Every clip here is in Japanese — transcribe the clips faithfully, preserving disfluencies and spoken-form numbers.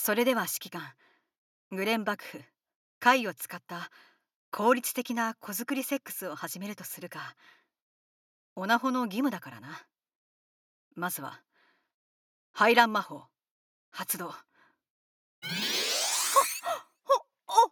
それでは指揮官、グレン幕府貝を使った効率的な子作りセックスを始めるとするか。オナホの義務だからな。まずは排卵魔法発動。おほ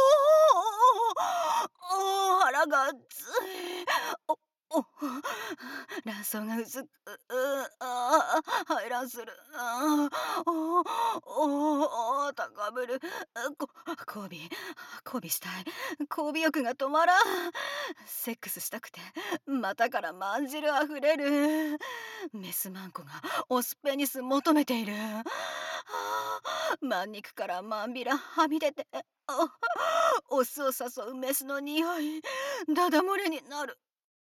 お腹が熱い。おお卵巣が薄く、あ排卵する。あおお高ぶる。こ交尾交尾したい。交尾欲が止まらん。セックスしたくて股からまんじるあふれる。メスマンコがオスペニス求めている。マン肉からまんびらはみ出て、オスを誘うメスの匂い、ダダ漏れになる。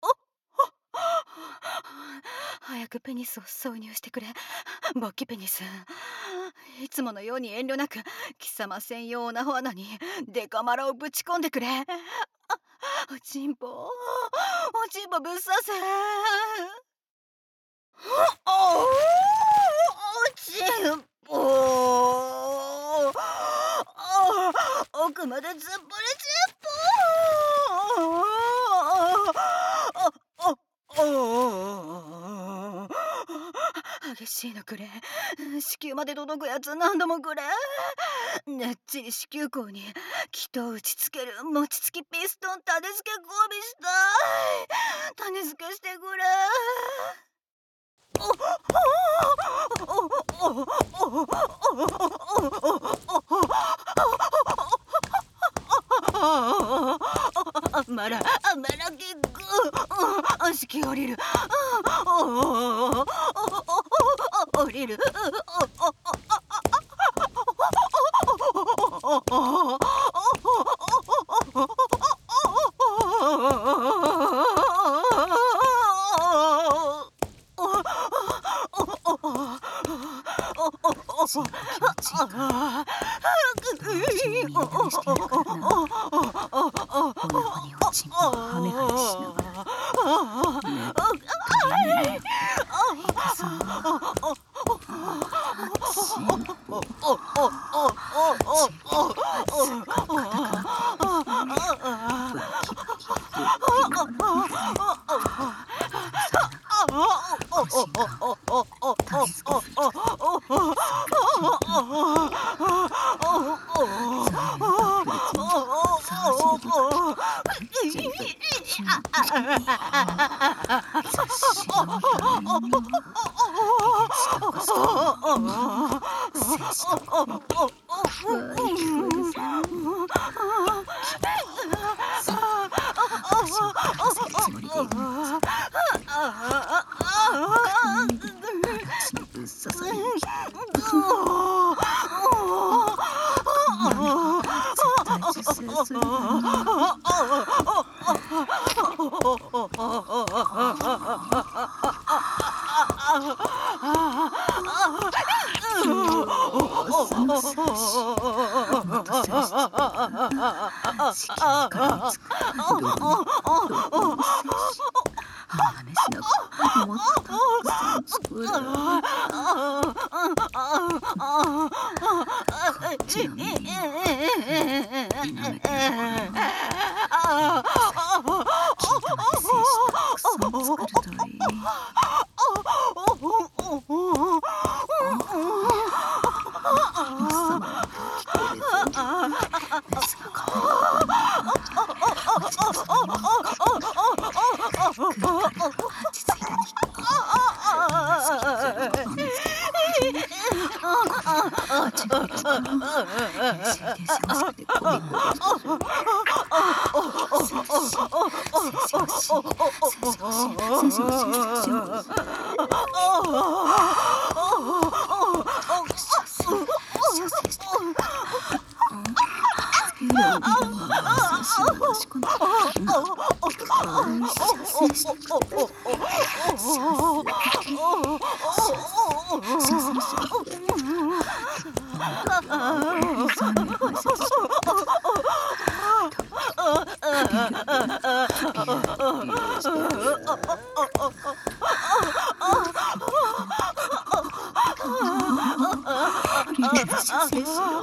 早くペニスを挿入してくれ、勃起ペニス。いつものように遠慮なく貴様専用オナホ穴にデカマラをぶち込んでくれ。おちんぽおちんぽぶっ刺せ。おちんぽ奥まで突っ張れちんぽ。激しいのくれ。子宮まで届くやつ何度もくれ。ねっちり子宮口に気を打ちつける餅つきピストン種付け交尾したい。種付けしてくれ。あまらあまらきく子宮降りる。降りる。 心の気持ちいいか。そのうちを見たりしてやるからな。お腹におちんこをはめはめしながら、ねっとねいたぞ。ちんぽ 하기 싫어.